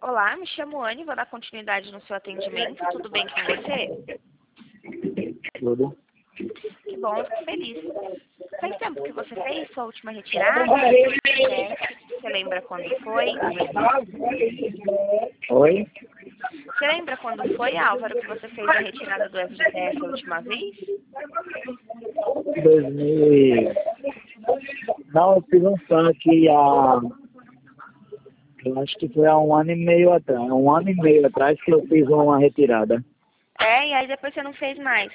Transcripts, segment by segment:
Olá, me chamo Anne, vou dar continuidade no seu atendimento. Tudo bem com você? Tudo. Que bom, fico feliz. Faz tempo que você fez sua última retirada? Você lembra quando foi? Oi? Você lembra quando foi, Álvaro, que você fez a retirada do FGTS a última vez? 2000. Não, eu fiz um saque eu acho que foi há um ano e meio atrás. Um ano e meio atrás que eu fiz uma retirada. É, e aí depois você não fez mais.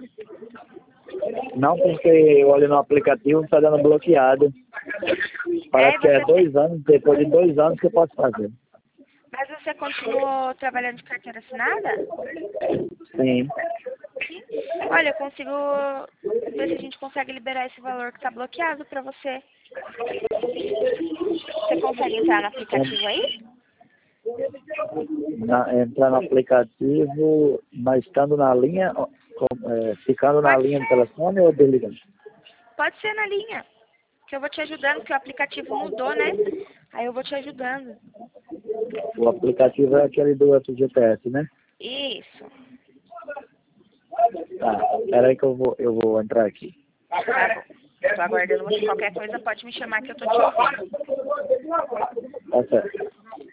Não porque eu olho no aplicativo e está dando bloqueado. Parece que é 2 anos, depois de 2 anos que eu posso fazer. Mas você continuou trabalhando de carteira assinada? Sim. Olha, eu consigo ver se a gente consegue liberar esse valor que está bloqueado para você. Você consegue entrar no aplicativo aí? Entrar no aplicativo, mas estando na linha, ficando na linha do telefone ou desligando? Pode ser na linha, que eu vou te ajudando, porque o aplicativo mudou, né? Aí eu vou te ajudando. O aplicativo é aquele do FGTS, né? Isso. Tá, peraí que eu vou entrar aqui. Tá bom. Tô aguardando você. Qualquer coisa pode me chamar que eu tô te ouvindo. Tá certo.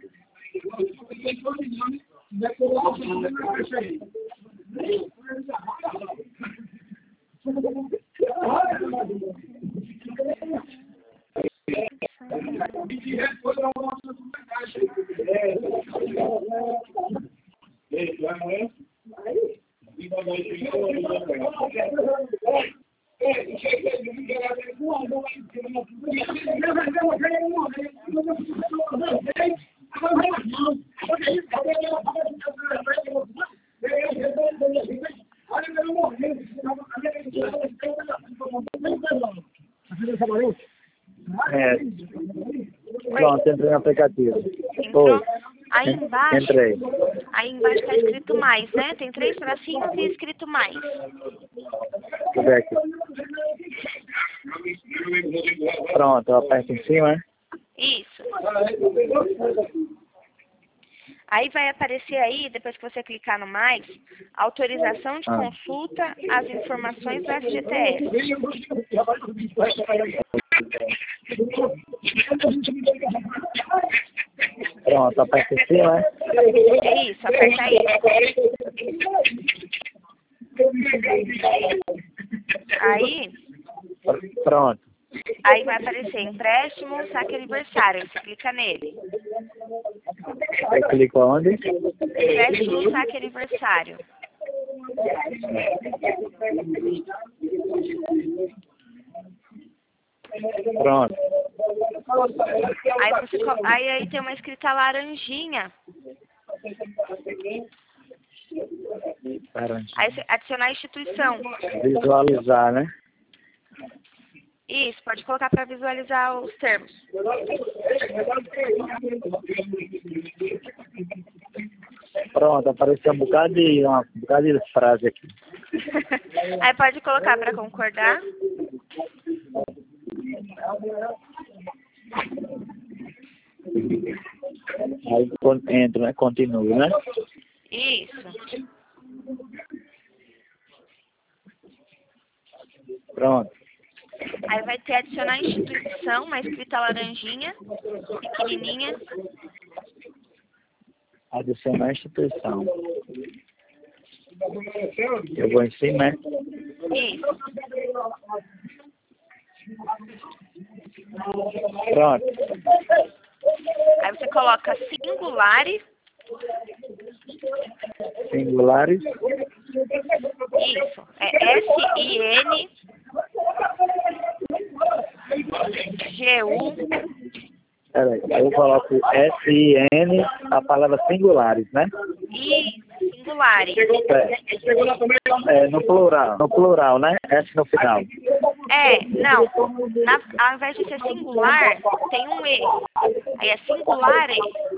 Pronto, entrei no aplicativo. Entrou? Oi. Aí embaixo. Entrei. Aí embaixo tá escrito mais, né? Tem 3 tracinhos e escrito mais. Deixa eu ver aqui. Pronto, eu aperto em cima, né? Isso. Aí vai aparecer aí, depois que você clicar no mais, autorização de consulta às informações do FGTS. Pronto, aperta em cima, né? É isso, aperta aí. Aí, Pronto. aí vai aparecer empréstimo, saque aniversário. Você clica nele. Eu clico onde? Empréstimo, saque aniversário. Pronto. Aí tem uma escrita laranjinha. Aí você adicionar a instituição. Visualizar, né? Isso, pode colocar para visualizar os termos. Pronto, apareceu um bocado de frase aqui. Aí pode colocar para concordar. Aí entro, né? Continuo, né? Isso. Pronto. Aí vai ter adicionar instituição, uma escrita laranjinha, pequenininha. Adicionar a instituição. Eu vou em cima, né? Isso. Pronto. Aí você coloca singulares. Singulares. Isso. É SINGU. Peraí, eu coloco S-I-N, a palavra singulares, né? E singulares. No plural, né? S no final. Não. Ao invés de ser singular, tem um E. Aí é singulares.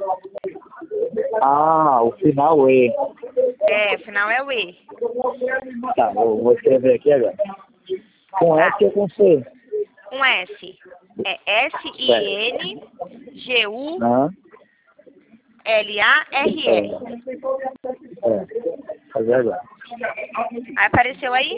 Ah, o final E. O final é o E. Tá, eu vou escrever aqui agora. Com S ou com C? Com S. É SINGU. LARR. Fazer agora. Aí apareceu aí?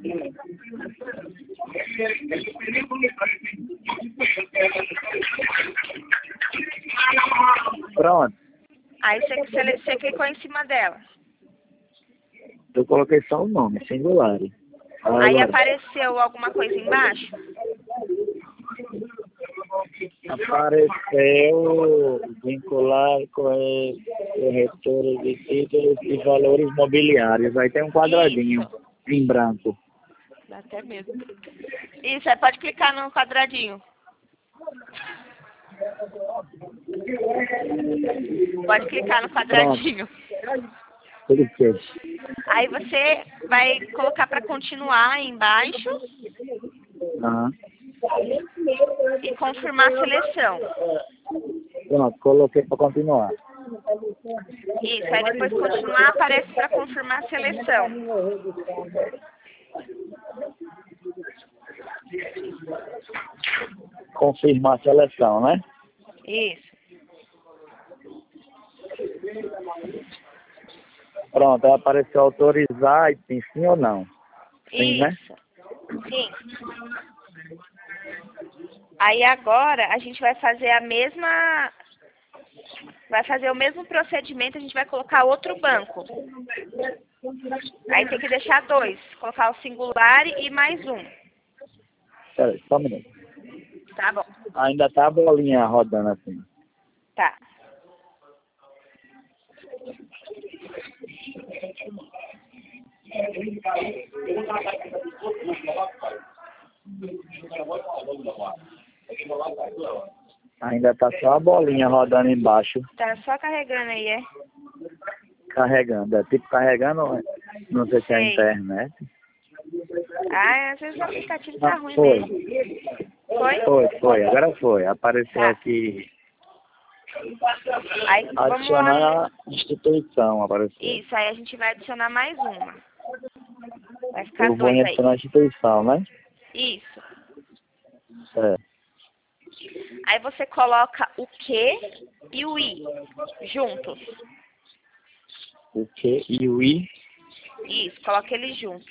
Pronto. Aí você clicou em cima dela. Eu coloquei só o nome, singular. Aí Agora, apareceu alguma coisa embaixo? apareceu vincular corretores de títulos e valores mobiliários. Aí tem um quadradinho Isso. em branco. Dá até medo. Isso, aí pode clicar no quadradinho. Pode clicar no quadradinho. Tudo que Aí você vai colocar para continuar aí embaixo Aham. e confirmar a seleção. Pronto, coloquei para continuar. Isso, aí depois continuar aparece para confirmar a seleção. Confirmar a seleção, né? Isso. Pronto, aí apareceu autorizar e tem sim ou não. Sim, né? Isso. Sim. Aí agora a gente vai fazer a mesma. Vai fazer o mesmo procedimento, a gente vai colocar outro banco. Aí tem que deixar dois. Colocar o singular e mais um. Peraí, só um minuto. Tá bom. Ainda tá a bolinha rodando assim. Tá. Ainda tá só a bolinha rodando embaixo, Tá só carregando aí, é? carregando. É tipo carregando, não sei se é a Sei. internet. Ah, às vezes o aplicativo tá Não, ruim foi. mesmo. Foi? Foi, agora foi. Apareceu Tá. aqui, Aí vamos adicionar lá. a instituição, apareceu. Isso, aí a gente vai adicionar mais uma. Vai ficar Eu vou dois em aí. adicionar a instituição, né? Isso. É. Aí você coloca o Q e o I juntos. O Q e o I. Isso, coloca eles juntos.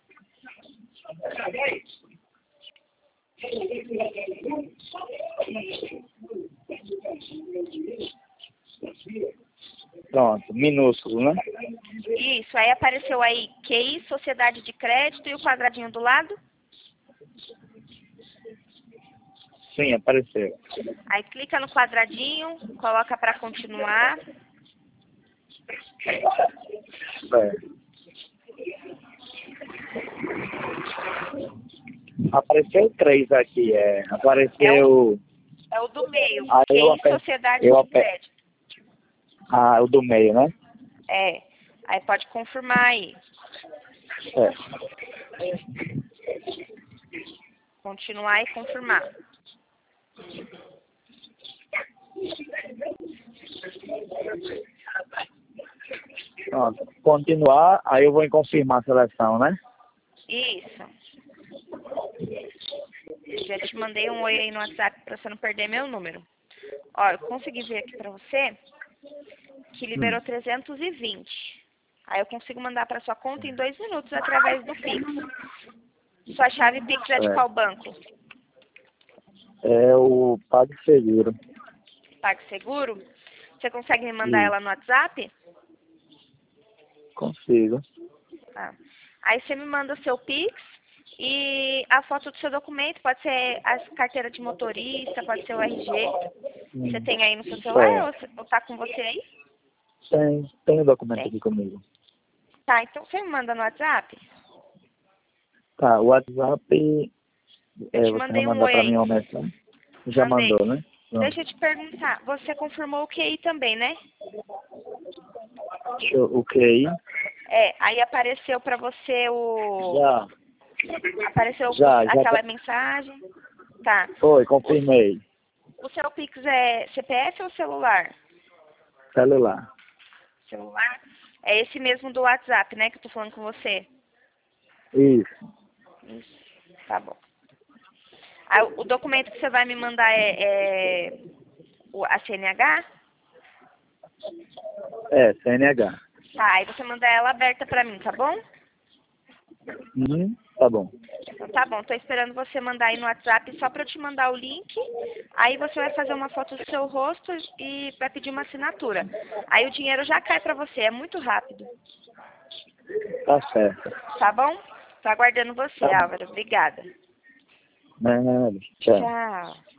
Pronto, minúsculo, né? Isso, aí apareceu aí QI, Sociedade de Crédito e o quadradinho do lado. Sim, apareceu. Aí clica no quadradinho, coloca para continuar. É. Apareceu três aqui, apareceu... É o do meio, Aí eu QI, Sociedade eu de Crédito. o do meio, né? É, aí pode confirmar aí. É. Continuar e confirmar. Pronto. Continuar, aí eu vou em confirmar a seleção, né? Isso. Já te mandei um oi aí no WhatsApp para você não perder meu número. Ó, eu consegui ver aqui para você que liberou 320. Aí eu consigo mandar para sua conta em 2 minutos através do Pix. Sua chave Pix é de qual banco? É o PagSeguro. PagSeguro? Você consegue me mandar ela no WhatsApp? Consigo. Tá. Aí você me manda o seu Pix e a foto do seu documento. Pode ser a carteira de motorista, pode ser o RG. Você tem aí no seu celular ou tá com você aí? Tem o documento Tem? aqui comigo. Tá, então você me manda no WhatsApp? Tá, o WhatsApp, Eu te você mandei vai um mandar oi pra mim aí. uma mensagem? Já Mandei. mandou, né? Pronto. Deixa eu te perguntar, você confirmou o QI também, né? O QI? É, aí apareceu pra você o... Já. Apareceu Já aquela mensagem? Tá. Foi, confirmei. O seu Pix é CPF ou celular? Celular. Celular? É esse mesmo do WhatsApp, né, que eu tô falando com você? Isso. Isso. Tá bom. Aí, o documento que você vai me mandar é a CNH? É, CNH. Tá, aí você manda ela aberta pra mim, tá bom? Tá bom. Então tá bom, tô esperando você mandar aí no WhatsApp só pra eu te mandar o link. Aí você vai fazer uma foto do seu rosto e vai pedir uma assinatura. Aí o dinheiro já cai pra você, é muito rápido. Tá certo. Tá bom? Tô aguardando você, Tá bom. Álvaro. Obrigada. Nada, tchau. Tchau.